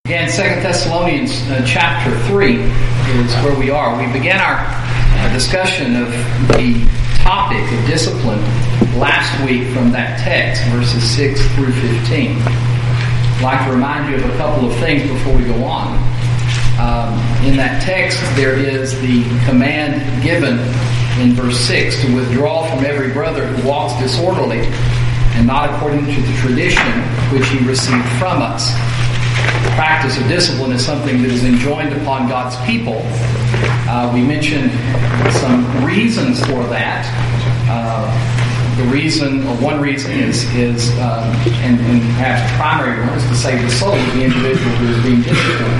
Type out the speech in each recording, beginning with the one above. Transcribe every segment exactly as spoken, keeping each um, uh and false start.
Again, Second Thessalonians uh, chapter three is where we are. We began our uh, discussion of the topic of discipline last week from that text, verses six through fifteen. I'd like to remind you of a couple of things before we go on. Um, in that text, there is the command given in verse six to withdraw from every brother who walks disorderly and not according to the tradition which he received from us. The practice of discipline is something that is enjoined upon God's people. Uh, we mentioned some reasons for that. Uh, the reason, or one reason is, is uh, and, and perhaps the primary one, is to save the soul of the individual who is being disciplined.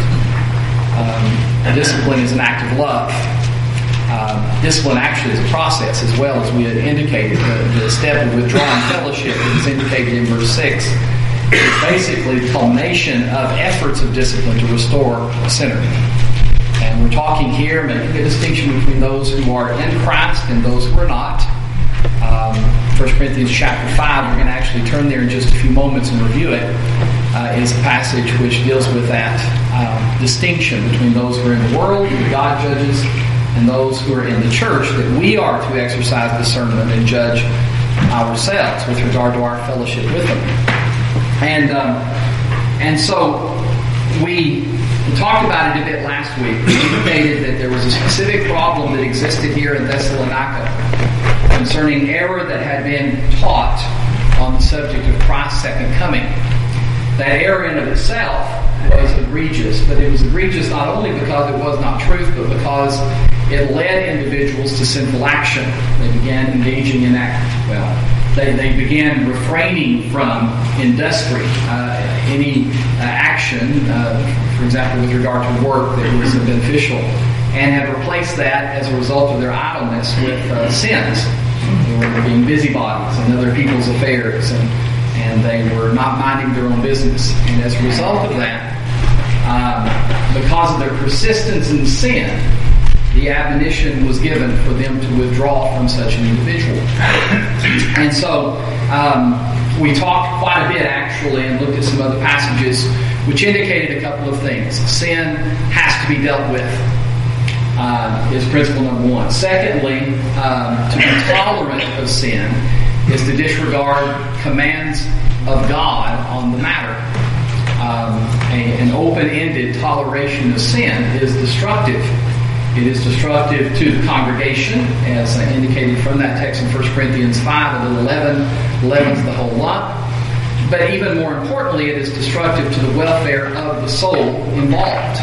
Um, discipline is an act of love. Uh, discipline actually is a process as well, as we had indicated. The, the step of withdrawing fellowship is indicated in verse six. It's basically the culmination of efforts of discipline to restore a sinner. And we're talking here, making a distinction between those who are in Christ and those who are not. Um, First Corinthians chapter five, we're going to actually turn there in just a few moments and review it, uh, is a passage which deals with that um, distinction between those who are in the world, who God judges, and those who are in the church, that we are to exercise discernment and judge ourselves with regard to our fellowship with them. And um, and so we talked about it a bit last week. We indicated that there was a specific problem that existed here in Thessalonica concerning error that had been taught on the subject of Christ's second coming. That error in of itself was egregious, but it was egregious not only because it was not truth, but because it led individuals to sinful action. They began engaging in act, well, They, they began refraining from industry, uh, any uh, action, uh, for example, with regard to work that was beneficial, and have replaced that as a result of their idleness with uh, sins. They were being busybodies in other people's affairs, and, and they were not minding their own business. And as a result of that, um, because of their persistence in sin, the admonition was given for them to withdraw from such an individual. And so um, we talked quite a bit, actually, and looked at some other passages which indicated a couple of things. Sin has to be dealt with, uh, is principle number one. Secondly, um, to be tolerant of sin is to disregard commands of God on the matter. Um, a, an open-ended toleration of sin is destructive. It is destructive to the congregation, as indicated from that text in First Corinthians five, a little leaven, leavens the whole lump. But even more importantly, it is destructive to the welfare of the soul involved.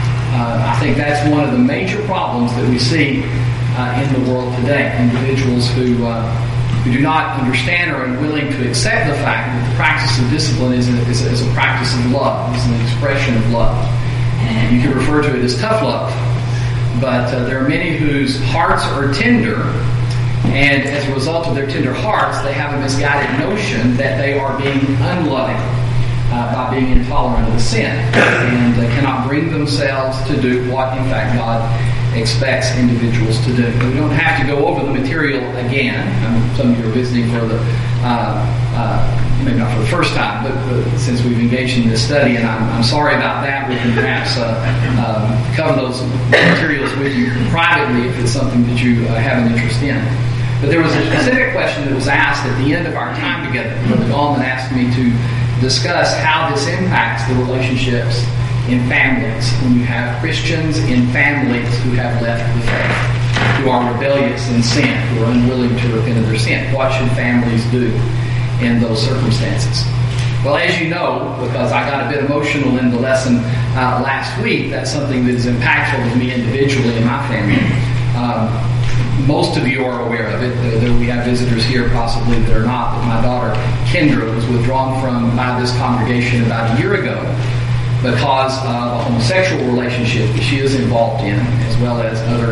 Uh, I think that's one of the major problems that we see uh, in the world today. Individuals who uh, who do not understand or are unwilling to accept the fact that the practice of discipline is a, is a, is a practice of love, is an expression of love. And you can refer to it as tough love. But uh, there are many whose hearts are tender, and as a result of their tender hearts, they have a misguided notion that they are being unloving uh, by being intolerant of the sin, and they cannot bring themselves to do what, in fact, God expects individuals to do. We don't have to go over the material again. I mean, some of you are visiting for the uh, uh, maybe not for the first time, but, but since we've engaged in this study, and I'm, I'm sorry about that. We can perhaps uh, um, cover those materials with you privately if it's something that you uh, have an interest in. But there was a specific question that was asked at the end of our time together. Brother Gallman asked me to discuss how this impacts the relationships in families, when you have Christians in families who have left the faith, who are rebellious in sin, who are unwilling to repent of their sin. What should families do in those circumstances? Well, as you know, because I got a bit emotional in the lesson uh, last week, that's something that is impactful to me individually in my family. Um, most of you are aware of it, though we have visitors here possibly that are not, but my daughter Kendra was withdrawn from by this congregation about a year ago because of a homosexual relationship that she is involved in, as well as other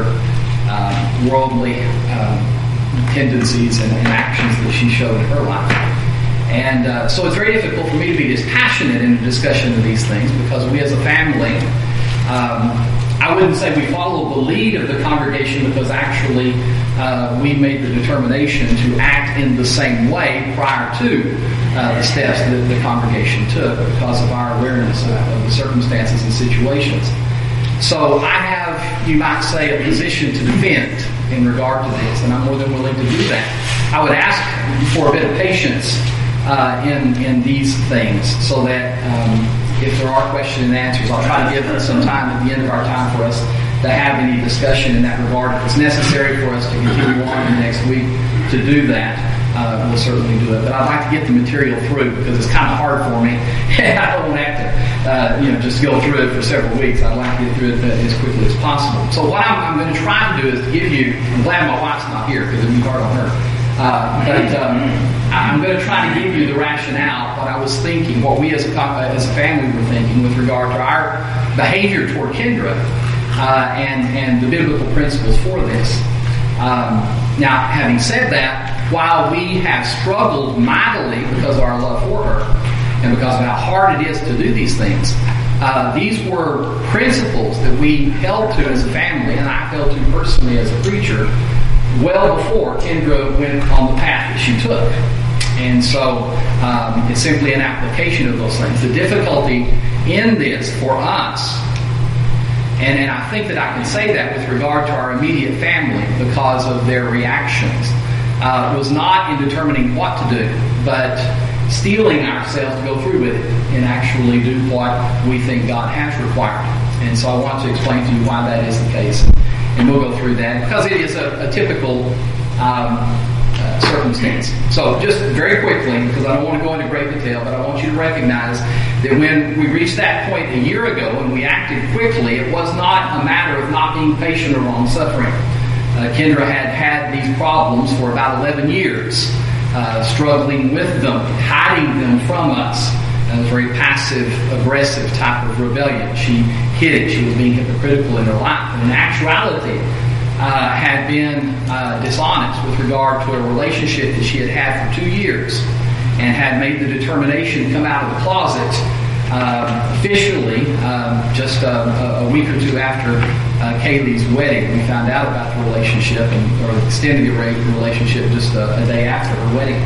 uh, worldly um, tendencies and, and actions that she showed in her life. And uh, so it's very difficult for me to be dispassionate in the discussion of these things, because we as a family um, I wouldn't say we follow the lead of the congregation because actually uh, we made the determination to act in the same way prior to uh, the steps that the congregation took because of our awareness of, of the circumstances and situations. So I have, you might say, a position to defend in regard to this, and I'm more than willing to do that. I would ask for a bit of patience uh, in, in these things so that um, if there are questions and answers, I'll try to give some time at the end of our time for us to have any discussion in that regard. If it's necessary for us to continue on in the next week to do that, uh, we'll certainly do it. But I'd like to get the material through because it's kind of hard for me. I don't have to uh, you know, just go through it for several weeks. I'd like to get through it as quickly as possible. So what I'm, I'm going to try to do is to give you, I'm glad my wife's not here because it'd be hard on her. Uh, but um, I'm going to try to give you the rationale, what I was thinking, what we as a, as a family were thinking with regard to our behavior toward Kendra uh, and, and the biblical principles for this. Um, now, having said that, while we have struggled mightily because of our love for her and because of how hard it is to do these things, uh, these were principles that we held to as a family, and I held to personally as a preacher, well before Kendra went on the path that she took. And so um, it's simply an application of those things. The difficulty in this for us, and, and I think that I can say that with regard to our immediate family because of their reactions, uh, was not in determining what to do, but steeling ourselves to go through with it and actually do what we think God has required. And so I want to explain to you why that is the case. And we'll go through that because it is a, a typical um, uh, circumstance. So just very quickly, because I don't want to go into great detail, but I want you to recognize that when we reached that point a year ago and we acted quickly, it was not a matter of not being patient or long-suffering. Uh, Kendra had had these problems for about eleven years, uh, struggling with them, hiding them from us. A very passive, aggressive type of rebellion. She hid it. She was being hypocritical in her life. And in actuality, uh, had been uh, dishonest with regard to a relationship that she had had for two years and had made the determination to come out of the closet uh, officially um, just uh, a week or two after uh, Kaylee's wedding. We found out about the relationship and, or extended the relationship just a, a day after her wedding.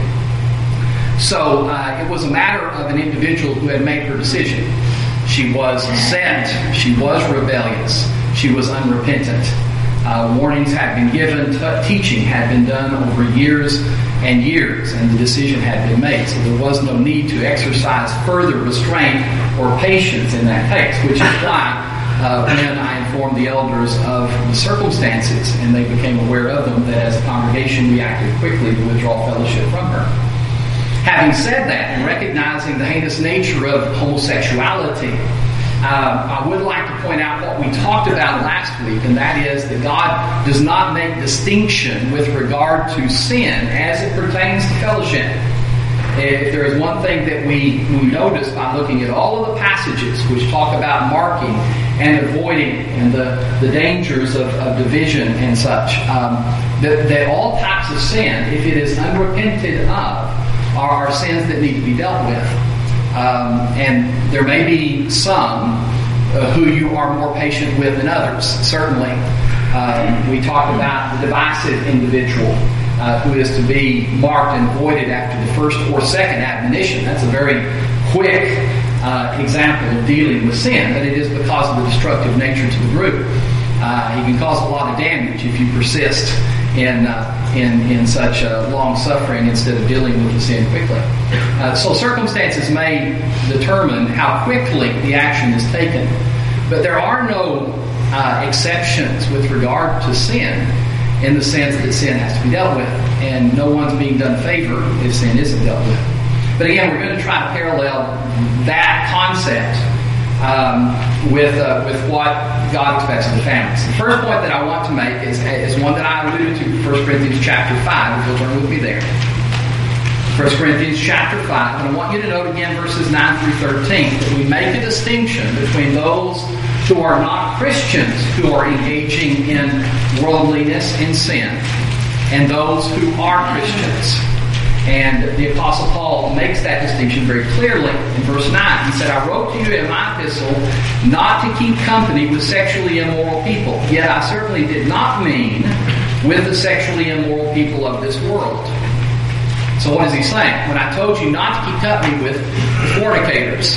So uh, it was a matter of an individual who had made her decision. She was set. She was rebellious. She was unrepentant. Uh, warnings had been given. T- teaching had been done over years and years, and the decision had been made. So there was no need to exercise further restraint or patience in that case, which is why uh, when I informed the elders of the circumstances and they became aware of them, that as a congregation we acted quickly to withdraw fellowship from her. Having said that, and recognizing the heinous nature of homosexuality, uh, I would like to point out what we talked about last week, and that is that God does not make distinction with regard to sin as it pertains to fellowship. If there is one thing that we, we notice by looking at all of the passages which talk about marking and avoiding and the, the dangers of, of division and such, um, that, that all types of sin, if it is unrepented of, are sins that need to be dealt with. Um, and there may be some uh, who you are more patient with than others, certainly. Um, we talked about the divisive individual uh, who is to be marked and avoided after the first or second admonition. That's a very quick uh, example of dealing with sin, but it is because of the destructive nature to the group. Uh, he can cause a lot of damage if you persist in uh, in in such uh, long suffering instead of dealing with the sin quickly. Uh, so circumstances may determine how quickly the action is taken, but there are no uh, exceptions with regard to sin in the sense that sin has to be dealt with, and no one's being done favor if sin isn't dealt with. But again, we're going to try to parallel that concept Um, with uh, with what God expects of the families. The first point that I want to make is, is one that I alluded to, First Corinthians chapter five, if you'll turn with me there. First Corinthians chapter five, and I want you to note again verses nine through thirteen, that we make a distinction between those who are not Christians, who are engaging in worldliness and sin, and those who are Christians. And the Apostle Paul makes that distinction very clearly in verse nine. He said, I wrote to you in my epistle not to keep company with sexually immoral people. Yet I certainly did not mean with the sexually immoral people of this world. So what is he saying? When I told you not to keep company with fornicators,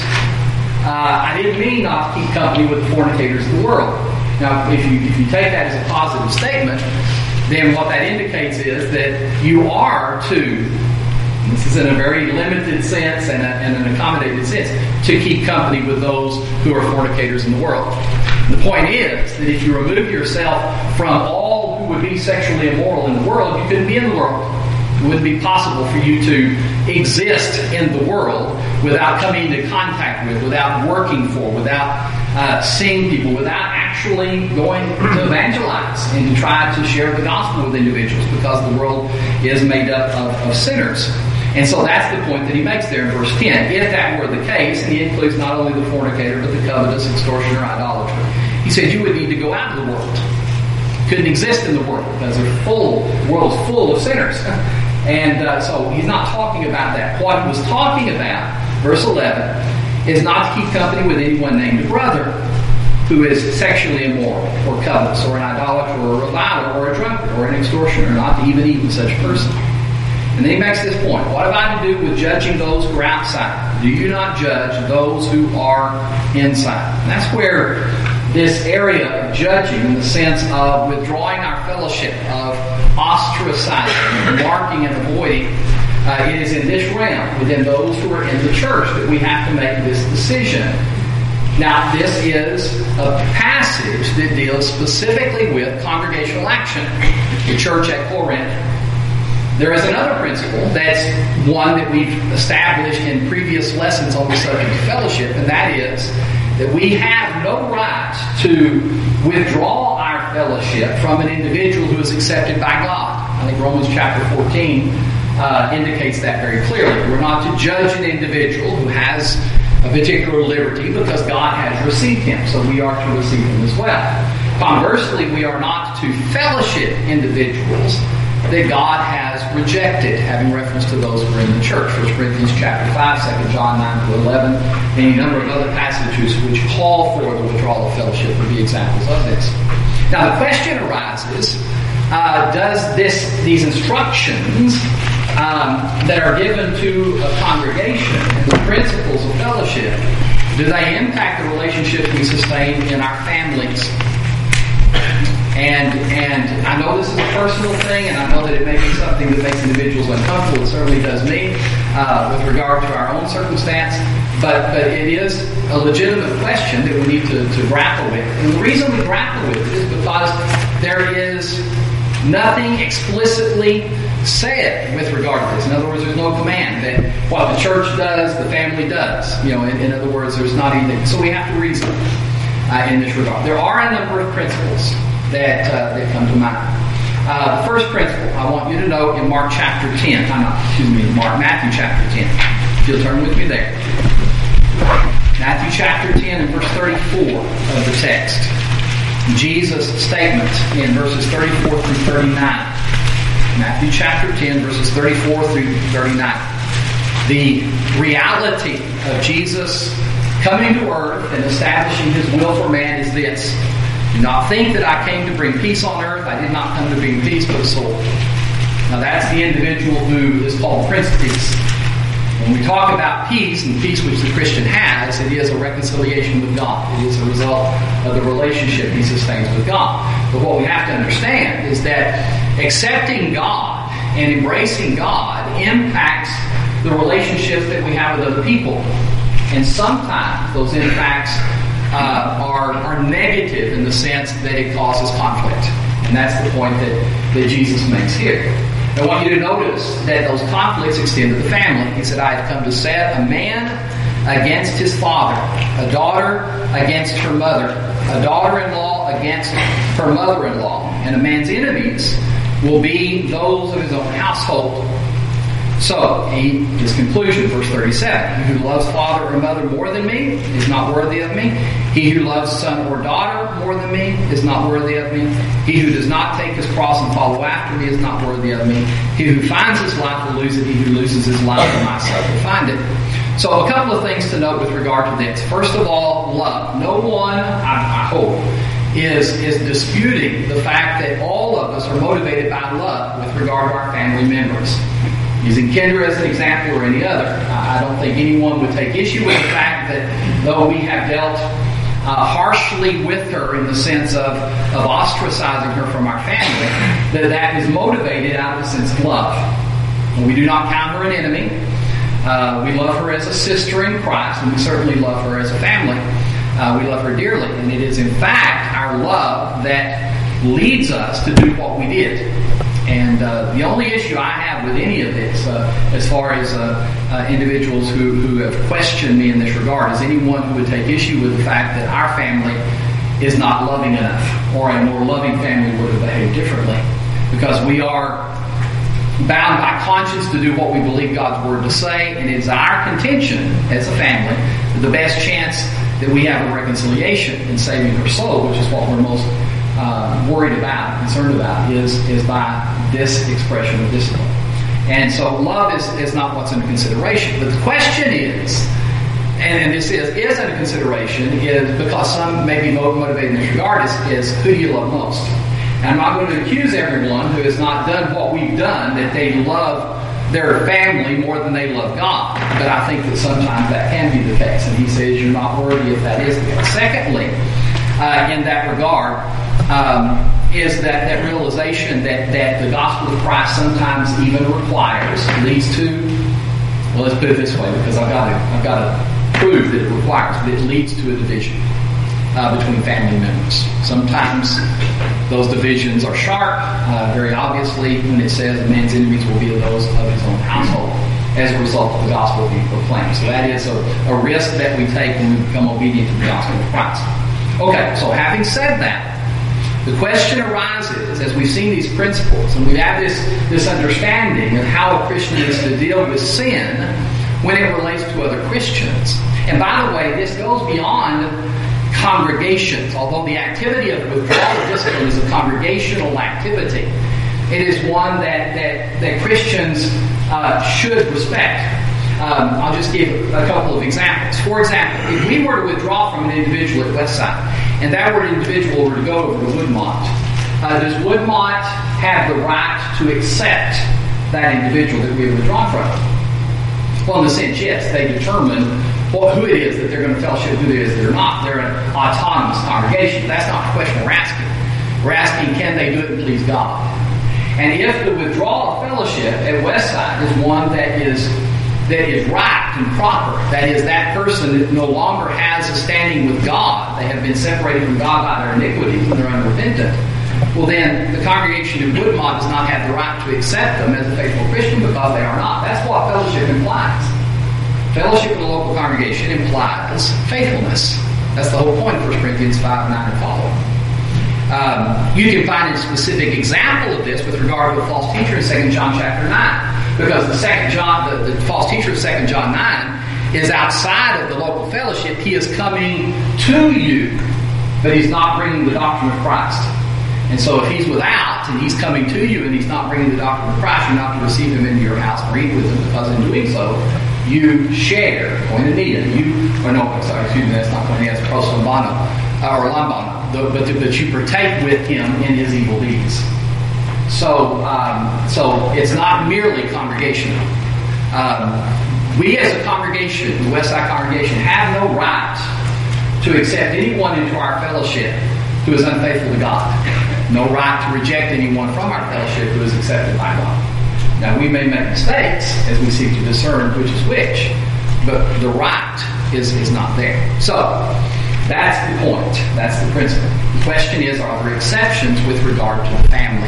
uh, I didn't mean not to keep company with the fornicators of the world. Now, if you, if you take that as a positive statement, then what that indicates is that you are to, this is in a very limited sense and, a, and an accommodated sense, to keep company with those who are fornicators in the world. The point is that if you remove yourself from all who would be sexually immoral in the world, you couldn't be in the world. It wouldn't be possible for you to exist in the world without coming into contact with, without working for, without uh, seeing people, without actually going to evangelize and to try to share the gospel with individuals, because the world is made up of, of sinners. And so that's the point that he makes there in verse ten. If that were the case, and he includes not only the fornicator, but the covetous, extortioner, idolater, he said you would need to go out into the world. You couldn't exist in the world because they're full, the world is full of sinners. And uh, so he's not talking about that. What he was talking about, verse eleven, is not to keep company with anyone named a brother who is sexually immoral, or covetous, or an idolater, or a reviler, or a drunkard, or an extortioner, not to even eat with such a person. And then he makes this point. What have I to do with judging those who are outside? Do you not judge those who are inside? And that's where this area of judging, in the sense of withdrawing our fellowship, of ostracizing, marking and avoiding, uh, it is in this realm, within those who are in the church, that we have to make this decision. Now, this is a passage that deals specifically with congregational action, the church at Corinth. There is another principle that's one that we've established in previous lessons on the subject of fellowship, and that is that we have no right to withdraw our fellowship from an individual who is accepted by God. I think Romans chapter fourteen uh, indicates that very clearly. We're not to judge an individual who has a particular liberty because God has received him, so we are to receive him as well. Conversely, we are not to fellowship individuals that God has rejected, having reference to those who are in the church. First Corinthians chapter five, Second John nine to eleven, and a number of other passages which call for the withdrawal of fellowship would be examples of this. Now the question arises, uh, does this these instructions um, that are given to a congregation and the principles of fellowship, do they impact the relationships we sustain in our families? And and I know this is a personal thing, and I know that it may be something that makes individuals uncomfortable. It certainly does me uh, with regard to our own circumstance. But but it is a legitimate question that we need to, to grapple with. And the reason we grapple with it is because there is nothing explicitly said with regard to this. In other words, there's no command that what the church does, the family does. You know, in, in other words, there's not anything. So we have to reason uh, in this regard. There are a number of principles that uh, that come to mind. Uh, the first principle I want you to note in Mark chapter ten. I'm not, excuse me, Mark Matthew chapter ten. If you'll turn with me there. Matthew chapter ten and verse thirty-four of the text. Jesus' statement in verses thirty-four through thirty-nine. Matthew chapter ten, verses thirty-four through thirty-nine. The reality of Jesus coming to earth and establishing his will for man is this. Do not think that I came to bring peace on earth. I did not come to bring peace but a sword. Now that's the individual who is called Prince of Peace. When we talk about peace, and peace which the Christian has, it is a reconciliation with God. It is a result of the relationship he sustains with God. But what we have to understand is that accepting God and embracing God impacts the relationships that we have with other people. And sometimes those impacts Uh, are, are negative in the sense that it causes conflict. And that's the point that, that Jesus makes here. I want you to notice that those conflicts extend to the family. He said, I have come to set a man against his father, a daughter against her mother, a daughter-in-law against her mother-in-law, and a man's enemies will be those of his own household. So, he, his conclusion, verse thirty-seven, he who loves father or mother more than me is not worthy of me. He who loves son or daughter more than me is not worthy of me. He who does not take his cross and follow after me is not worthy of me. He who finds his life will lose it. He who loses his life for my sake will find it. So a couple of things to note with regard to this. First of all, love. No one, I, I hope, is, is disputing the fact that all of us are motivated by love with regard to our family members. Using Kendra as an example or any other, I don't think anyone would take issue with the fact that though we have dealt uh, harshly with her in the sense of, of ostracizing her from our family, that that is motivated out of a sense of love. And we do not count her an enemy. Uh, we love her as a sister in Christ, and we certainly love her as a family. Uh, we love her dearly, and it is in fact our love that leads us to do what we did. And uh, the only issue I have with any of this, uh, as far as uh, uh, individuals who, who have questioned me in this regard, is anyone who would take issue with the fact that our family is not loving enough, or a more loving family would have behaved differently. Because we are bound by conscience to do what we believe God's Word to say, and it is our contention as a family that the best chance that we have of reconciliation in saving her soul, which is what we're most uh, worried about, concerned about, is, is by this expression of discipline. And so love is, is not what's under consideration. But the question is, and, and this is, is under consideration, is because some may be motivated in this regard, is, is who do you love most? And I'm not going to accuse everyone who has not done what we've done that they love their family more than they love God. But I think that sometimes that can be the case. And he says you're not worthy if that is the case. Secondly, uh, in that regard, um, is that, that realization that, that the gospel of Christ sometimes even requires, leads to, well, let's put it this way, because I've got to, I've got to prove that it requires, but it leads to a division uh, between family members. Sometimes those divisions are sharp, uh, very obviously, when it says a man's enemies will be those of his own household as a result of the gospel being proclaimed. So that is a, a risk that we take when we become obedient to the gospel of Christ. Okay, so having said that, the question arises, as we've seen these principles, and we have this, this understanding of how a Christian is to deal with sin when it relates to other Christians. And by the way, this goes beyond congregations. Although the activity of withdrawal of discipline is a congregational activity, it is one that, that, that Christians uh, should respect. Um, I'll just give a couple of examples. For example, if we were to withdraw from an individual at Westside, and that were an individual were to go over to Woodmont, uh, does Woodmont have the right to accept that individual that we have withdrawn from? Well, in a sense, yes. They determine well, who it is that they're going to fellowship, who it is they're not. They're an autonomous congregation. That's not the question we're asking. We're asking, can they do it and please God? And if the withdrawal of fellowship at Westside is one that is that is right and proper, that is, that person that no longer has a standing with God, they have been separated from God by their iniquities and they're unrepentant, well then the congregation in Woodmont does not have the right to accept them as a faithful Christian because they are not. That's what fellowship implies. Fellowship in a local congregation implies faithfulness. That's the whole point of First Corinthians five, nine, and following. Um, you can find a specific example of this with regard to a false teacher in Second John chapter nine. Because the second John, the, the false teacher of Second John nine is outside of the local fellowship. He is coming to you, but he's not bringing the doctrine of Christ. And so if he's without and he's coming to you and he's not bringing the doctrine of Christ, you're not to receive him into your house or eat with him, because in doing so, you share koinonia. You, or no, sorry, excuse me, that's not koinonia, that's proslambano, uh, or lambano. But, but you partake with him in his evil deeds. So, um, so it's not merely congregational. Um, we as a congregation, the Westside congregation, have no right to accept anyone into our fellowship who is unfaithful to God. No right to reject anyone from our fellowship who is accepted by God. Now, we may make mistakes as we seek to discern which is which, but the right is, is not there. So, that's the point. That's the principle. The question is, are there exceptions with regard to the family?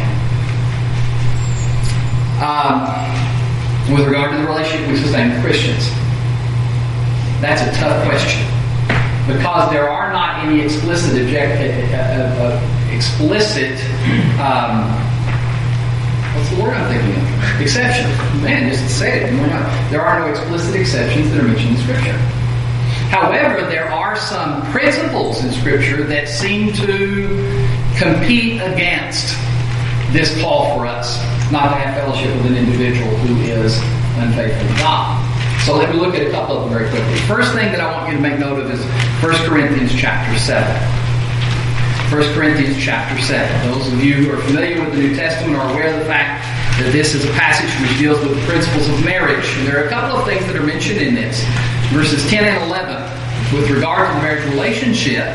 Um, with regard to the relationship we sustain with Christians, that's a tough question because there are not any explicit object, uh, uh, explicit um, What's the word I'm thinking of? Exception. Man, just say it. There are no explicit exceptions that are mentioned in Scripture. However, there are some principles in Scripture that seem to compete against this call for us not to have fellowship with an individual who is unfaithful to God. So let me look at a couple of them very quickly. First thing that I want you to make note of is First Corinthians chapter seven. First Corinthians chapter seven. Those of you who are familiar with the New Testament are aware of the fact that this is a passage which deals with the principles of marriage. And there are a couple of things that are mentioned in this. Verses ten and eleven, with regard to the marriage relationship,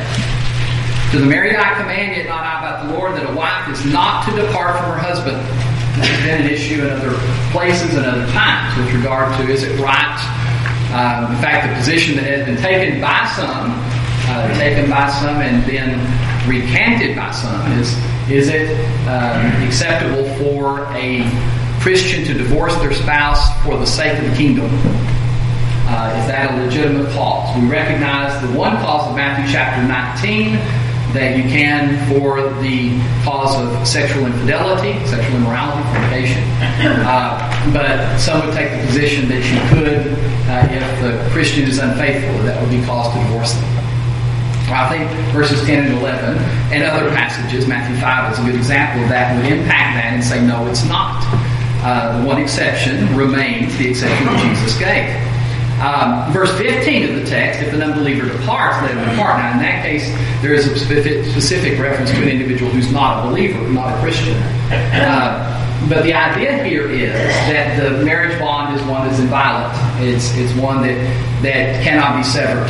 to the married I command, yet not I, but the Lord, that a wife is not to depart from her husband. This has been an issue in other places and other times with regard to, is it right? Um, in fact, the position that has been taken by some, uh, taken by some and then recanted by some, is, is it um, acceptable for a Christian to divorce their spouse for the sake of the kingdom? Uh, is that a legitimate cause? We recognize the one cause of Matthew chapter nineteen, that you can for the cause of sexual infidelity, sexual immorality, fornication. Uh, but some would take the position that you could, uh, if the Christian is unfaithful, that would be cause to divorce them. Well, I think verses ten and eleven and other passages, Matthew five is a good example of that, would impact that and say, no, it's not. Uh, the one exception remains the exception that Jesus gave. Um, verse fifteen of the text, if an unbeliever departs, let him depart. Now, in that case, there is a specific, specific reference to an individual who's not a believer, not a Christian. Uh, but the idea here is that the marriage bond is one that's inviolate. It's it's one that, that cannot be severed.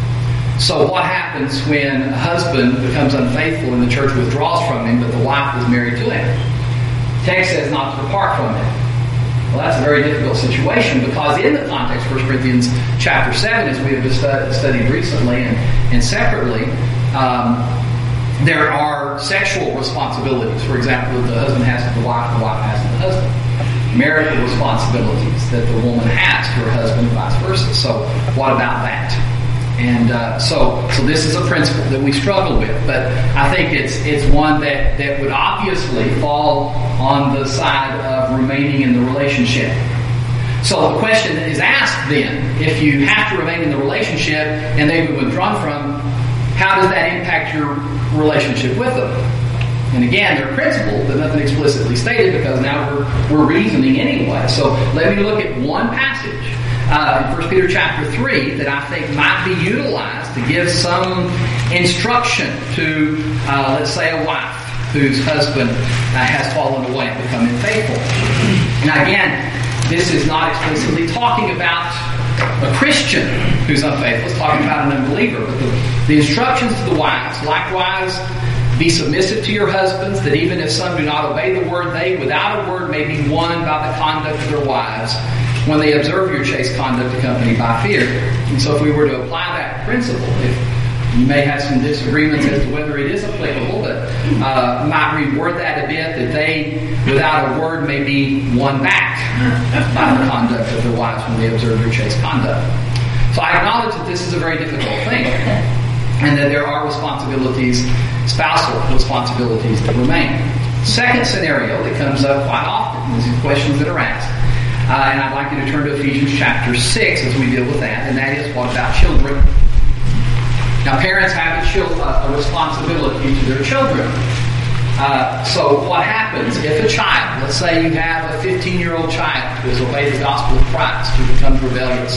So what happens when a husband becomes unfaithful and the church withdraws from him, but the wife is married to him? The text says not to depart from him. Well, that's a very difficult situation, because in the context of First Corinthians chapter seven, as we have studied recently and, and separately, um, there are sexual responsibilities. For example, that the husband has to the wife, the wife has to the husband. Marital responsibilities that the woman has to her husband and vice versa. So what about that? And uh, so, so this is a principle that we struggle with, but I think it's it's one that, that would obviously fall on the side of remaining in the relationship. So the question is asked then: if you have to remain in the relationship and they've been withdrawn from, how does that impact your relationship with them? And again, they're principles, but nothing explicitly stated, because now we're we're reasoning anyway. So let me look at one passage. Uh, in First Peter chapter three, that I think might be utilized to give some instruction to, uh, let's say, a wife whose husband uh, has fallen away and become unfaithful. And again, this is not explicitly talking about a Christian who's unfaithful. It's talking about an unbeliever. But the, the instructions to the wives, likewise, be submissive to your husbands, that even if some do not obey the word, they without a word may be won by the conduct of their wives, when they observe your chaste conduct accompanied by fear. And so if we were to apply that principle, if you may have some disagreements as to whether it is applicable, but uh, might reword that a bit, that they, without a word, may be won back by the conduct of their wives when they observe your chaste conduct. So I acknowledge that this is a very difficult thing, and that there are responsibilities, spousal responsibilities, that remain. Second scenario that comes up quite often is the questions that are asked. Uh, and I'd like you to turn to Ephesians chapter six as we deal with that, and that is, what about children? Now, parents have a, chil- uh, a responsibility to their children. Uh, so what happens if a child, let's say you have a fifteen-year-old child who has obeyed the gospel of Christ, who becomes rebellious,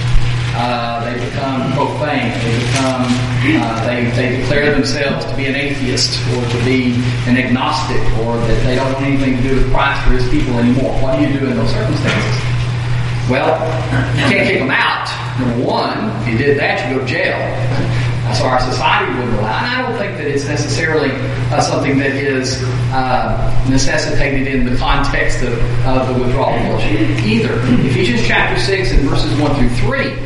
uh, they become profane, they become, uh, they, they declare themselves to be an atheist, or to be an agnostic, or that they don't want anything to do with Christ or His people anymore. What do you do in those circumstances? Well, you can't kick them out. Number one, if you did that, you go to jail. So our society wouldn't allow. And I don't think that it's necessarily uh, something that is uh, necessitated in the context of, of the withdrawal fellowship either. Ephesians chapter six and verses one through three.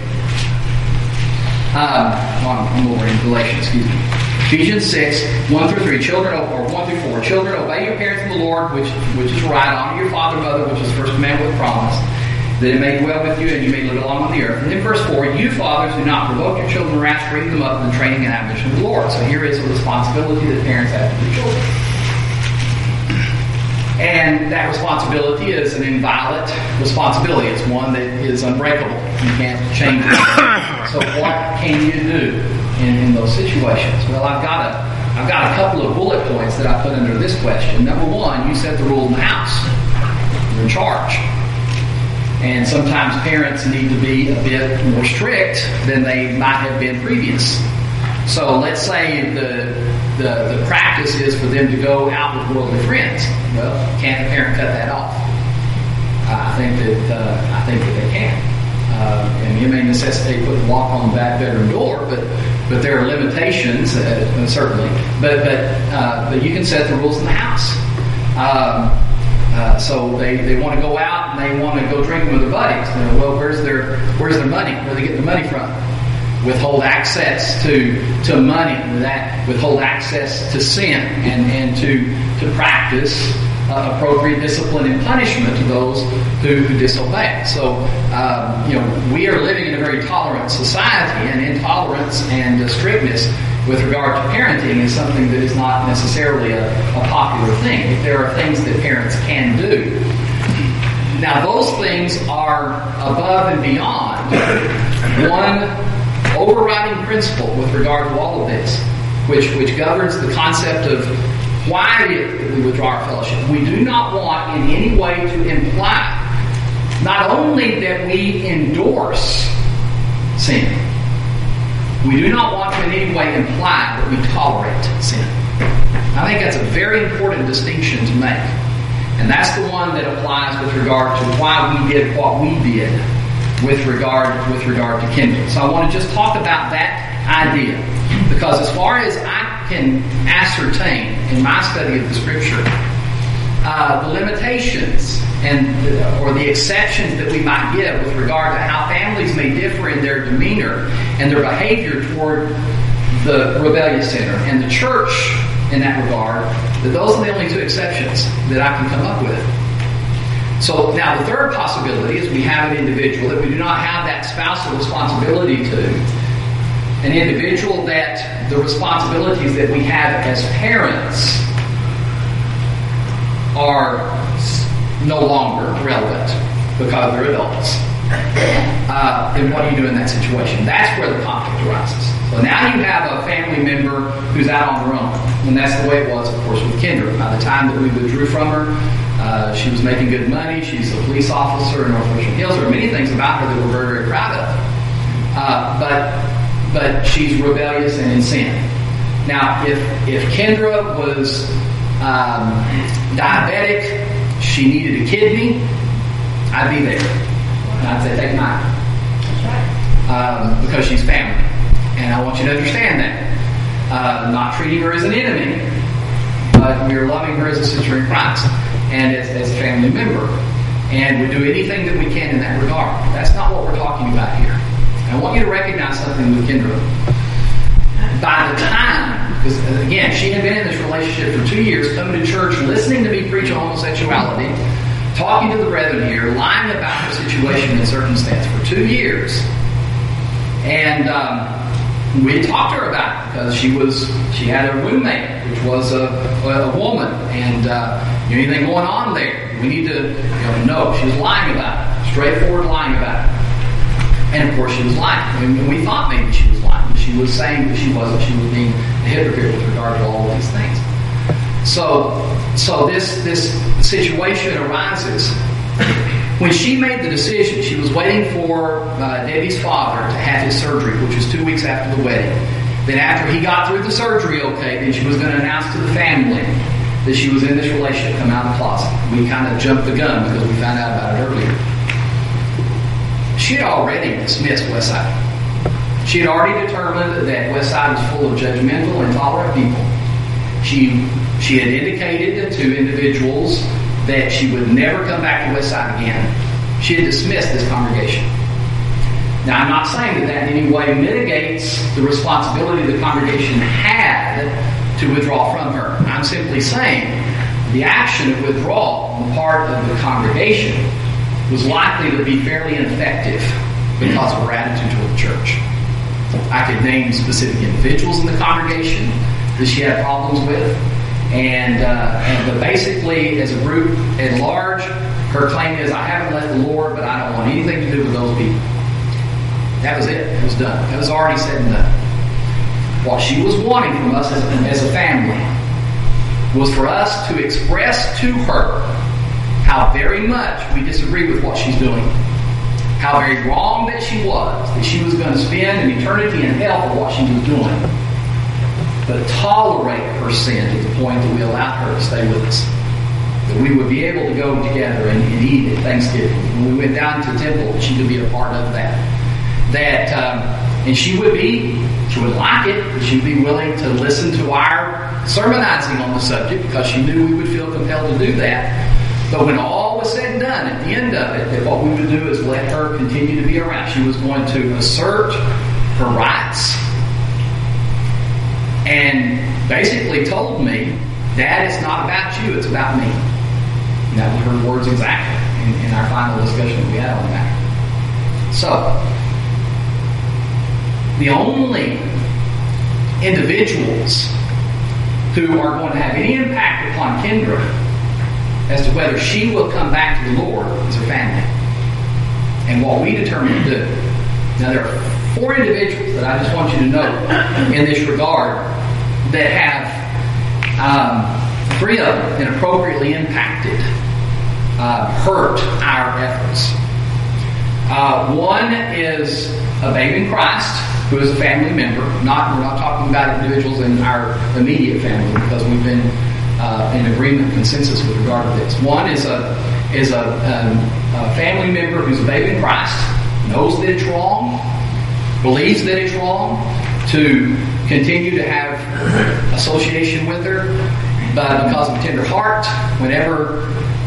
Um, I'm over in Galatians, excuse me. Ephesians six, one through three, children, or one through four, children, obey your parents in the Lord, which which is right. Honor your father and mother, which is the first commandment with promise, that it may dwell with you and you may live long on the earth. And then verse four, you fathers do not provoke your children to wrath, bring them up in the training and admonition of the Lord. So here is a responsibility that parents have to their children. And that responsibility is an inviolate responsibility. It's one that is unbreakable. You can't change it. So what can you do in, in those situations? Well, I've got a I've got a couple of bullet points that I put under this question. Number one, you set the rules in the house. You're in charge. And sometimes parents need to be a bit more strict than they might have been previous. So let's say the, the the practice is for them to go out with worldly friends. Well, can't a parent cut that off? Uh, I think that uh, I think that they can. Uh, and it may necessitate putting a lock on the back bedroom door, but but there are limitations uh, certainly. But but uh, but you can set the rules in the house. Um, uh, so they, they want to go out and they want to go drinking with their buddies. You know, well, where's their where's their money? Where do they get their money from? Withhold access to to money, that withhold access to sin, and, and to to practice uh, appropriate discipline and punishment to those who, who disobey. So, um, you know, we are living in a very tolerant society, and intolerance and uh, strictness with regard to parenting is something that is not necessarily a, a popular thing. There are things that parents can do. Now, those things are above and beyond one overriding principle with regard to all of this, which which governs the concept of why we withdraw our fellowship. We do not want in any way to imply not only that we endorse sin, we do not want to in any way imply that we tolerate sin. I think that's a very important distinction to make. And that's the one that applies with regard to why we did what we did with regard with regard to Kendra. So I want to just talk about that idea, because as far as I can ascertain in my study of the Scripture, uh, the limitations and the, or the exceptions that we might give with regard to how families may differ in their demeanor and their behavior toward the rebellious sinner and the church in that regard, that those are the only two exceptions that I can come up with. So now the third possibility is we have an individual that we do not have that spousal responsibility to, an individual that the responsibilities that we have as parents are no longer relevant because they're adults. Uh, then what do you do in that situation? That's where the conflict arises. So now you have a family member who's out on their own. And that's the way it was, of course, with Kendra. By the time that we withdrew from her, uh, she was making good money. She's a police officer in North Richland Hills. There are many things about her that we're very, very proud of. Uh, but but she's rebellious and in sin. Now, if, if Kendra was um, diabetic, she needed a kidney, I'd be there. And I'd say, take mine. Um, because she's family. And I want you to understand that. Uh, not treating her as an enemy, but we're loving her as a sister in Christ and as, as a family member. And we do anything that we can in that regard. That's not what we're talking about here. And I want you to recognize something with Kendra. By the time, because again, she had been in this relationship for two years, coming to church, listening to me preach on homosexuality, talking to the brethren here, lying about her situation and circumstance for two years. And um, we had talked to her about it because she was she had a roommate, which was a, a woman, and uh, you know, anything going on there, we need to you know, know. She was lying about it, straightforward lying about it. And of course she was lying. And we thought maybe she was lying. She was saying that she wasn't. She was being a hypocrite with regard to all of these things. So, so this this situation arises when she made the decision. She was waiting for uh, Debbie's father to have his surgery, which was two weeks after the wedding. Then after he got through the surgery, okay, then she was going to announce to the family that she was in this relationship, come out of the closet. We kind of jumped the gun because we found out about it earlier. She had already dismissed Westside. She had already determined that Westside was full of judgmental, intolerant people. She she had indicated to individuals that she would never come back to Westside again. She had dismissed this congregation. Now, I'm not saying that that in any way mitigates the responsibility the congregation had to withdraw from her. I'm simply saying the action of withdrawal on the part of the congregation was likely to be fairly ineffective because of her attitude toward the church. I could name specific individuals in the congregation that she had problems with. And, uh, and but basically, as a group at large, her claim is, I haven't left the Lord, but I don't want anything to do with those people. That was it. It was done. It was already said and done. What she was wanting from us as, as a family was for us to express to her how very much we disagree with what she's doing. How very wrong that she was, that she was going to spend an eternity in hell for what she was doing. But tolerate her sin to the point that we allowed her to stay with us. That we would be able to go together and, and eat at Thanksgiving. When we went down to the temple, she could be a part of that. That um, and she would be, she would like it, but she'd be willing to listen to our sermonizing on the subject because she knew we would feel compelled to do that. But when all was said and done, at the end of it, that what we would do is let her continue to be around. She was going to assert her rights and basically told me, Dad, it's not about you, it's about me. And that was her words exactly in, in our final discussion that we had on that. So, the only individuals who are going to have any impact upon Kendra as to whether she will come back to the Lord is her family. And what we determine to do. Now there are four individuals that I just want you to know in this regard that have um, three of them inappropriately impacted, uh, hurt our efforts. Uh, one is a babe in Christ who is a family member. Not we're not talking about individuals in our immediate family because we've been uh, in agreement, consensus with regard to this. One is a is a, um, a family member who's a babe in Christ, knows that it's wrong, believes that it's wrong, to continue to have association with her, but because of a tender heart, whenever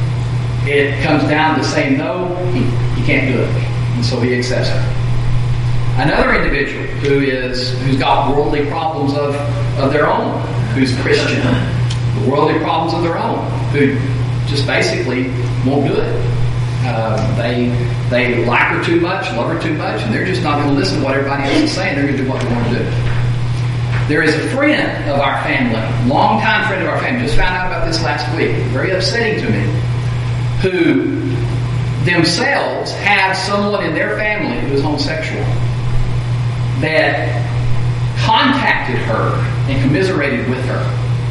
it comes down to saying no, he, he can't do it, and so he accepts her. Another individual who is who's got worldly problems of, of their own, who's Christian, the worldly problems of their own, who just basically won't do it. Uh, they they like her too much, love her too much, and they're just not going to listen to what everybody else is saying. They're going to do what they want to do. There is a friend of our family, longtime friend of our family, just found out about this last week, very upsetting to me, who themselves have someone in their family who is homosexual that contacted her and commiserated with her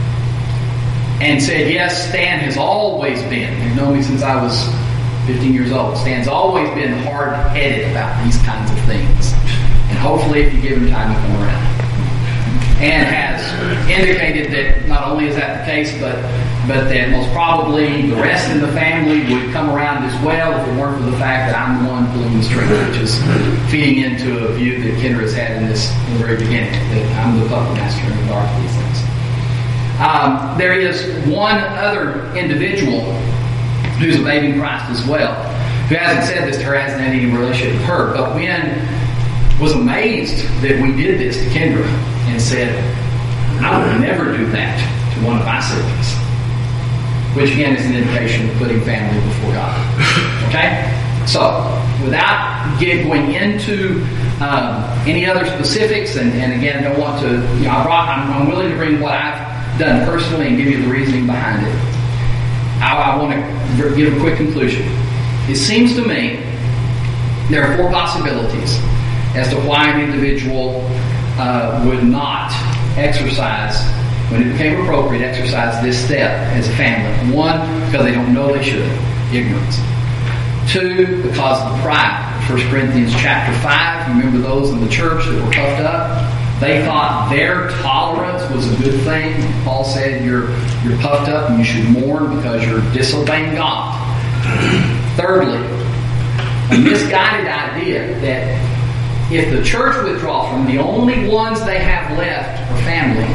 and said, yes, Stan has always been, you've known me since I was fifteen years old, Stan's always been hard-headed about these kinds of things. And hopefully if you give him time, he'll come around. And has indicated that not only is that the case, but but that most probably the rest in the family would come around as well if it weren't for the fact that I'm the one pulling the strings, which is feeding into a view that Kendra has had in this in the very beginning, that I'm the puppet master in regard to these things. Um, there is one other individual who's a babe in Christ as well, who hasn't said this to her, hasn't had any relationship with her, but when was amazed that we did this to Kendra and said, I would never do that to one of my siblings. Which again is an indication of putting family before God. Okay? So, without get, going into um, any other specifics, and, and again, I don't want to, you know, I brought, I'm, I'm willing to bring what I've done personally and give you the reasoning behind it. I, I want to give a quick conclusion. It seems to me there are four possibilities as to why an individual uh, would not exercise, when it became appropriate, exercise this step as a family. One, because they don't know they should. Ignorance. Two, because of the pride. First Corinthians chapter five, remember those in the church that were puffed up? They thought their tolerance was a good thing. Paul said you're you're puffed up and you should mourn because you're disobeying God. Thirdly, a misguided idea that if the church withdraws from them, the only ones they have left are family.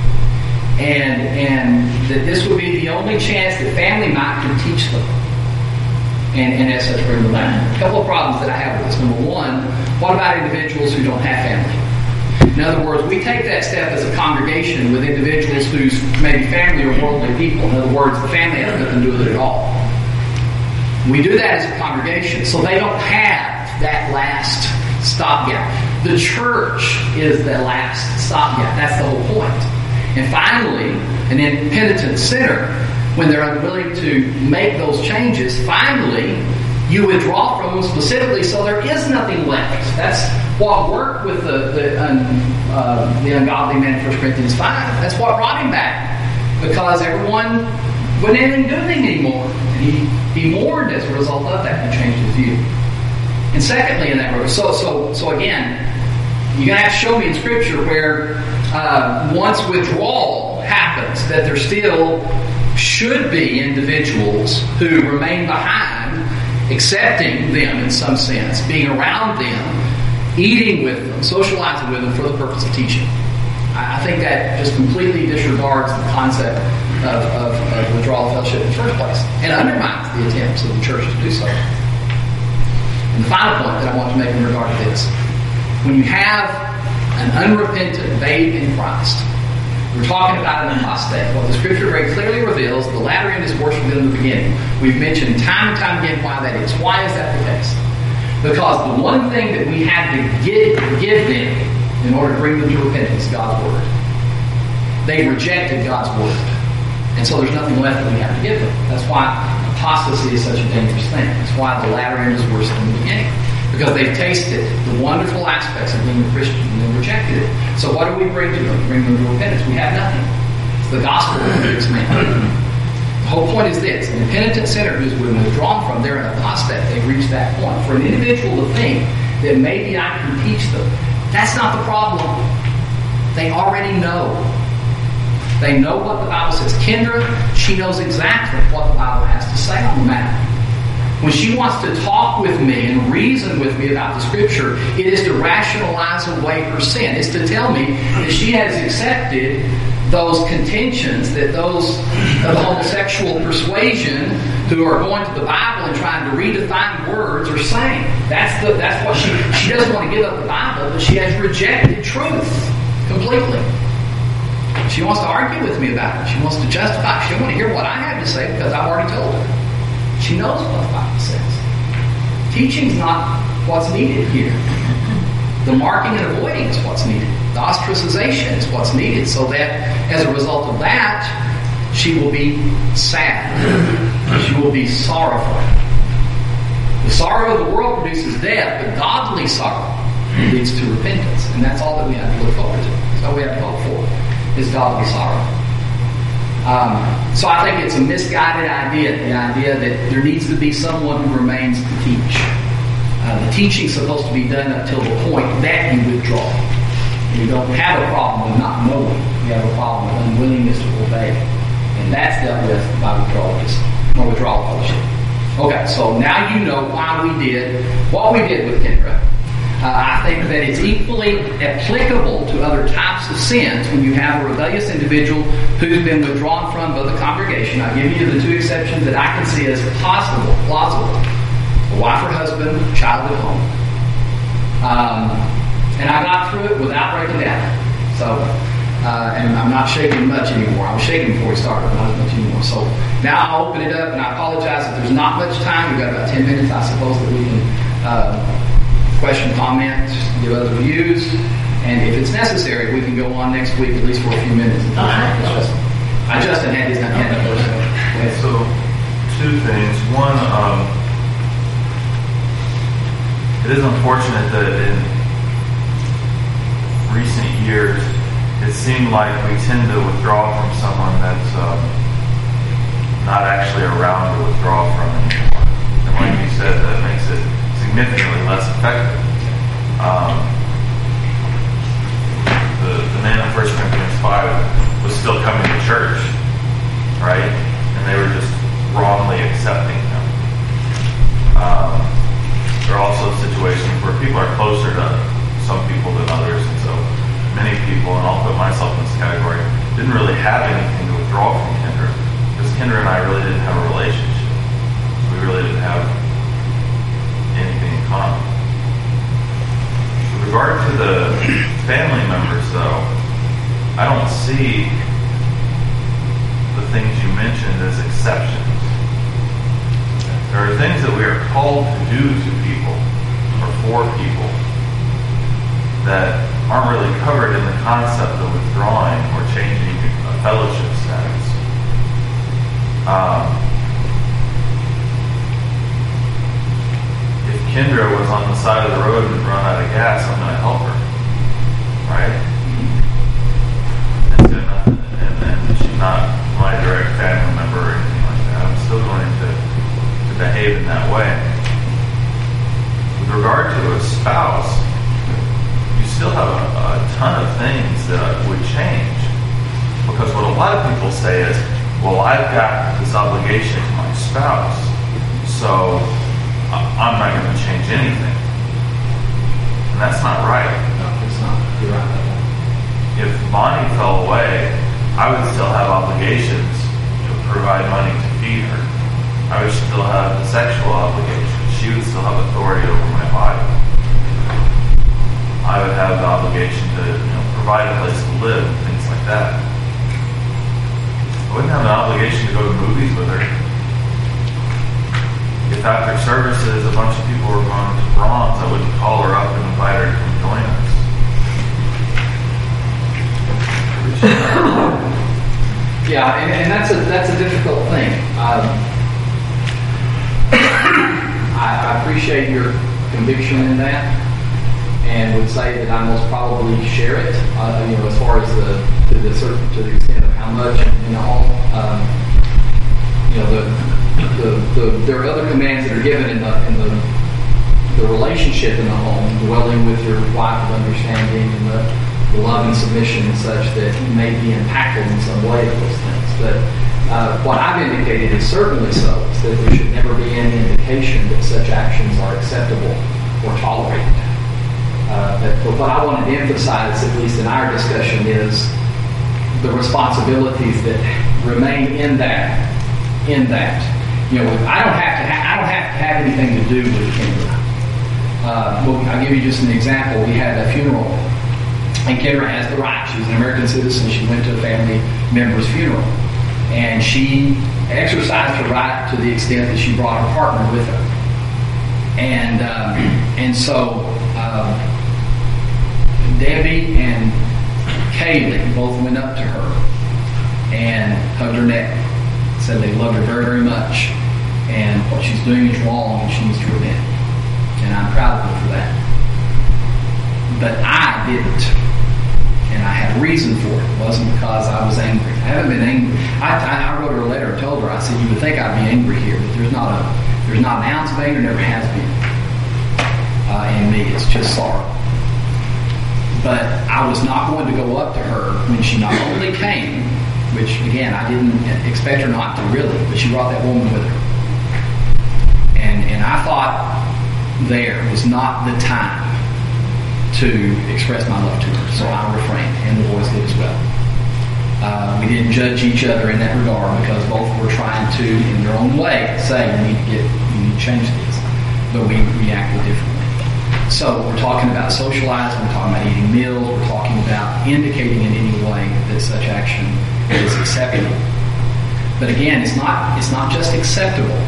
And and that this would be the only chance that family might can teach them. And, and as such, bring them back. A couple of problems that I have with this. Number one, what about individuals who don't have family? In other words, we take that step as a congregation with individuals whose maybe family or worldly people. In other words, the family has nothing to do with it at all. We do that as a congregation, so they don't have that last stopgap. The church is the last stopgap. That's the whole point. And finally, an impenitent sinner, when they're unwilling to make those changes, finally, you withdraw from them specifically so there is nothing left. That's what worked with the the, un, uh, the ungodly man in First Corinthians five. That's what brought him back. Because everyone wouldn't even do anything anymore. And he, he mourned as a result of that and changed his view. And secondly, in that verse, so so so again, you're going to have to show me in Scripture where uh, once withdrawal happens, that there still should be individuals who remain behind, accepting them in some sense, being around them, eating with them, socializing with them for the purpose of teaching. I think that just completely disregards the concept of, of, of withdrawal fellowship in the first place and undermines the attempts of the church to do so. And the final point that I want to make in regard to this, when you have an unrepentant babe in Christ, we're talking about an apostate. What the Scripture very clearly reveals, the latter end is worse than the beginning. We've mentioned time and time again why that is. Why is that the case? Because the one thing that we have to give, give them in order to bring them to repentance is God's Word. They rejected God's Word. And so there's nothing left that we have to give them. That's why apostasy is such a dangerous thing. That's why the latter end is worse than the beginning. Because they've tasted the wonderful aspects of being a Christian and then rejected it. So what do we bring to them? Bring them to repentance. We have nothing. It's the gospel that brings man. The whole point is this. An impenitent sinner who's been withdrawn from, they're an apostate. They've reached that point. For an individual to think that maybe I can teach them, that's not the problem. They already know. They know what the Bible says. Kendra, she knows exactly what the Bible has to say on the matter. When she wants to talk with me and reason with me about the Scripture, it is to rationalize away her sin. It's to tell me that she has accepted those contentions that those of homosexual persuasion who are going to the Bible and trying to redefine words are saying. That's the that's what she she doesn't want to give up the Bible, but she has rejected truth completely. She wants to argue with me about it. She wants to justify. She doesn't want to hear what I have to say because I've already told her. She knows what the Bible says. Teaching's not what's needed here. The marking and avoiding is what's needed. The ostracization is what's needed, so that as a result of that, she will be sad. She will be sorrowful. The sorrow of the world produces death, but godly sorrow leads to repentance. And that's all that we have to look forward to. That's all we have to hope for, is godly sorrow. Um, so I think it's a misguided idea, the idea that there needs to be someone who remains to teach. Uh, the teaching's supposed to be done up till the point that you withdraw. And you don't have a problem with not knowing. You have a problem with unwillingness to obey. And that's dealt with by withdrawal, or withdrawal fellowship. Okay, so now you know why we did what we did with Kendra. Uh, I think that it's equally applicable to other types of sins when you have a rebellious individual who's been withdrawn from the congregation. I'll give you the two exceptions that I can see as possible, plausible. A wife or husband, child at home. Um, and I got through it without breaking down. So, uh, and I'm not shaking much anymore. I was shaking before we started, but not as much anymore. So now I'll open it up, and I apologize if there's not much time. We've got about ten minutes, I suppose, that we can uh, question, comment, give other views. And if it's necessary, we can go on next week, at least for a few minutes. I Justin had his hand up first. Okay, so two things. One, um, it is unfortunate that in recent years, it seemed like we tend to withdraw from someone that's um, not actually around to withdraw from anymore. And like you said, that makes it significantly less effective. Um, the, the man in First Corinthians five was still coming to church, right? And they were just wrongly accepting him. Um, there are also situations where people are closer to some people than others, and so many people, and I'll put myself in this category, didn't really have anything to withdraw from Kendra, because Kendra and I really didn't have a relationship. We really didn't have anything in common. With regard to the family members, though, I don't see the things you mentioned as exceptions. There are things that we are called to do to people, or for people, that aren't really covered in the concept of withdrawing or changing the fellowship status. Um, if Kendra was on the side of the road and run out of gas, I'm going to help her, right? And, so not, and, and she's not my direct family member or anything like that. I'm still going to, to behave in that way. With regard to a spouse, you still have a, a ton of things that would change. Because what a lot of people say is, well, I've got this obligation to my spouse, so I'm not going to change anything. And that's not right. No, it's not. You're right about that. If Bonnie fell away, I would still have obligations to provide money to feed her. I would still have the sexual obligations. She would still have authority over my body. I would have the obligation to, you know, provide a place to live and things like that. I wouldn't have an obligation to go to movies with her. If after services a bunch of people were going to Brahms, I wouldn't call her up and invite her to come join us. Yeah, and, and that's a that's a difficult thing. Um, I, I appreciate your conviction in that, and would say that I most probably share it. Uh, you know, as far as the to the certain to the extent of how much in the home. Um, you know, the, the the there are other commands that are given in the in the the relationship in the home, dwelling with your wife of understanding, and the, the love and submission and such that may be impactful in some way of those things. But uh, what I've indicated is certainly so, is that there should never be any indication that such actions are acceptable or tolerated. Uh, but, but what I wanted to emphasize, at least in our discussion, is the responsibilities that remain in that. In that, you know, I don't have to. Ha- I don't have to have anything to do with Kendra. Uh, well, I'll give you just an example. We had a funeral, and Kendra has the right. She's an American citizen. She went to a family member's funeral, and she exercised her right to the extent that she brought her partner with her. And um, and so uh, Debbie and Kaylee both went up to her and hugged her neck, said they loved her very, very much, and what she's doing is wrong and she needs to repent. And I'm proud of her for that. But I didn't. And I had a reason for it. It wasn't because I was angry. I haven't been angry. I, I wrote her a letter and told her, I said, you would think I'd be angry here, but there's not a there's not an ounce of anger, never has been uh, in me. It's just sorrow. But I was not going to go up to her when she not only came, which, again, I didn't expect her not to really, but she brought that woman with her. And and I thought there was not the time to express my love to her, so I refrained, and the boys did as well. Uh, we didn't judge each other in that regard because both were trying to, in their own way, say, you need to get, you need to change this. But we reacted differently. So we're talking about socializing, we're talking about eating meals, we're talking about indicating in any way that such action is acceptable. But again, it's not it's not just acceptable.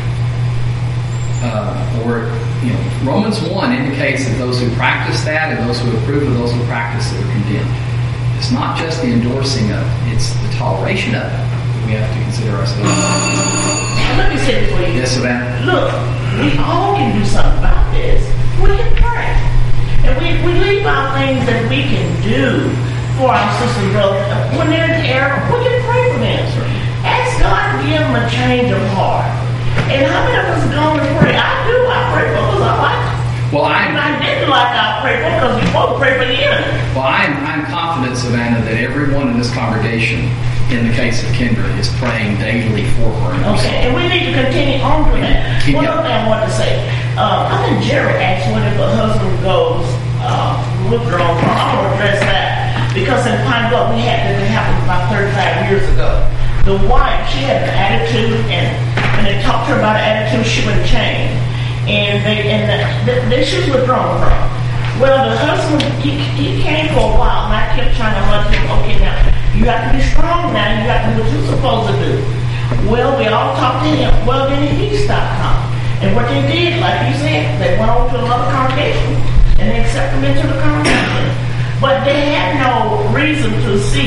Uh, or you know, Romans one indicates that those who practice that and those who approve of those who practice it are condemned. It's not just the endorsing of it, it's the toleration of it that we have to consider ourselves. Let me say this for you. Yes, Savannah? Look, we all can do something about this. We can pray. And we, we leave out things that we can do for our sisters and brothers. When they're in error, we can pray for them. Ask God to give them a change of heart. And how many of us are going to pray? I do. I pray for others I like. Well, I'm, and I didn't like I pray for because you're supposed to pray for the enemy. Well, I'm, I'm confident, Savannah, that everyone in this congregation, in the case of Kendra, is praying daily for her. And okay, and we need to continue on doing that. Keep One other thing I want to say. Uh, I think Jerry asked when if a husband goes uh, withdrawn from. I'm going to address that. Because in Pine Bluff, we had this happen about thirty-five years ago. The wife, she had an attitude, and when they talked to her about an attitude, she wouldn't change. And they and the, the, the, she was withdrawn from. Well, the husband, he, he came for a while, and I kept trying to let him, okay, now, you have to be strong now, you have to do what you're supposed to do. Well, we all talked to him. Well, then he stopped coming. And what they did, like you said, they went over to another congregation, and they accepted him into the congregation. But they had no reason to see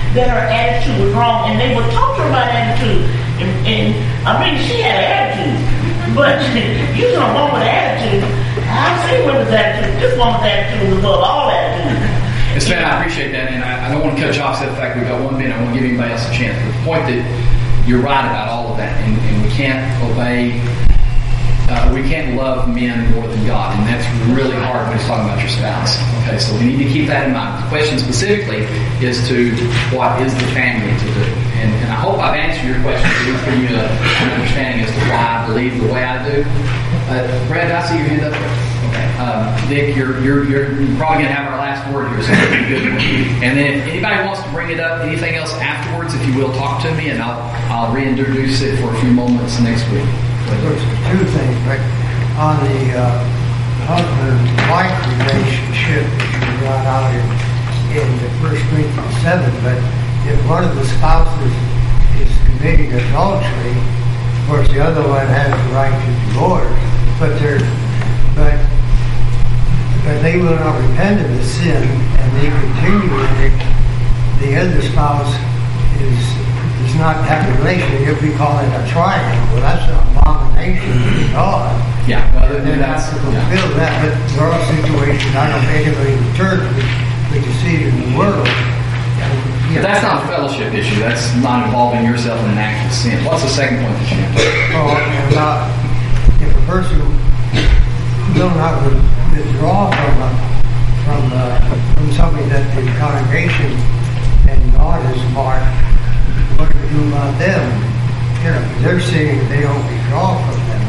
that her attitude was wrong, and they would talk to her about attitude. And, and I mean, she had an attitude, but using a woman's attitude, I've seen women's attitude. This woman's attitude was above all attitude. Yes, man, I appreciate that, and I, I don't want to cut you off. Except the fact we've got one minute. I want to give anybody else a chance. But the point that you're right about all of that, and, and we can't obey. Uh, we can't love men more than God, and that's really hard when it's talking about your spouse. Okay, so we need to keep that in mind. The question specifically is to what is the family to do, and, and I hope I've answered your question, at least for you uh, an understanding as to why I believe the way I do. Uh, Brad, I see your hand up. Okay, um, Nick, you're you're you're probably going to have our last word here, so it'll be a good one. And then if anybody wants to bring it up, anything else afterwards, if you will, talk to me, and I'll I'll reintroduce it for a few moments next week. There's two things, but on the uh, husband-wife relationship that you brought out in, in the First Corinthians seven, but if one of the spouses is committing adultery, of course the other one has the right to divorce, but they're, but, but they will not repent of the sin and they continue in it, the other spouse is does not have a relationship, we call it a triangle. Well, that's an abomination to God. Yeah, well, and then that's, have to fulfill yeah. that. But there are situations, I don't know if anybody in the church, but we can see it in the world. Yeah. But that's not a fellowship issue. That's not involving yourself in an act of sin. What's the second point that you have? Oh, and not, if a person will not withdraw from a, from uh, from something that the congregation and God has marked, what do we do about them? You know, they're saying they don't withdraw from them.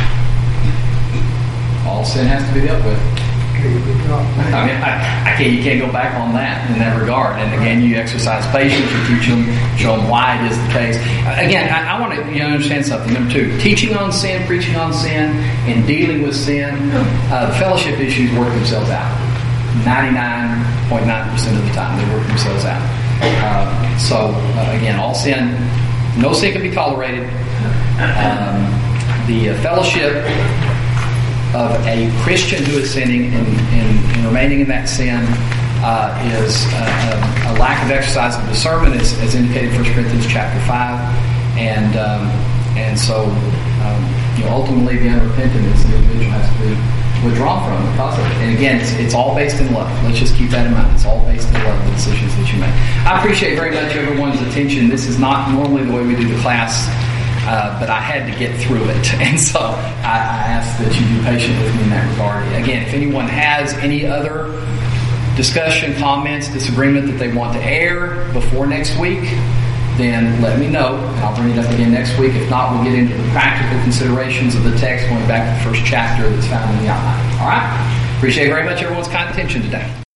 All sin has to be dealt with. Okay, withdraw. I mean, I, I can't. You can't go back on that in that regard. And again, you exercise patience. You teach them, show them why it is the case. Again, I, I want to you know, understand something. Number two, teaching on sin, preaching on sin, and dealing with sin. Uh, the fellowship issues work themselves out. Ninety-nine point nine percent of the time, they work themselves out. Uh, so uh, again, all sin, no sin can be tolerated. Um, the uh, fellowship of a Christian who is sinning and, and, and remaining in that sin uh, is uh, a, a lack of exercise of discernment, as, as indicated in First Corinthians chapter five, and um, and so um, you know ultimately the unrepentant is the individual has to be withdrawn from because of it. And again, it's, it's all based in love. Let's just keep that in mind. It's all based in love, the decisions that you make. I appreciate very much everyone's attention. This is not normally the way we do the class, uh, but I had to get through it. And so I, I ask that you be patient with me in that regard. Again, if anyone has any other discussion, comments, disagreement that they want to air before next week, then let me know, and I'll bring it up again next week. If not, we'll get into the practical considerations of the text going back to the first chapter that's found in the outline. All right? Appreciate very much everyone's kind attention today.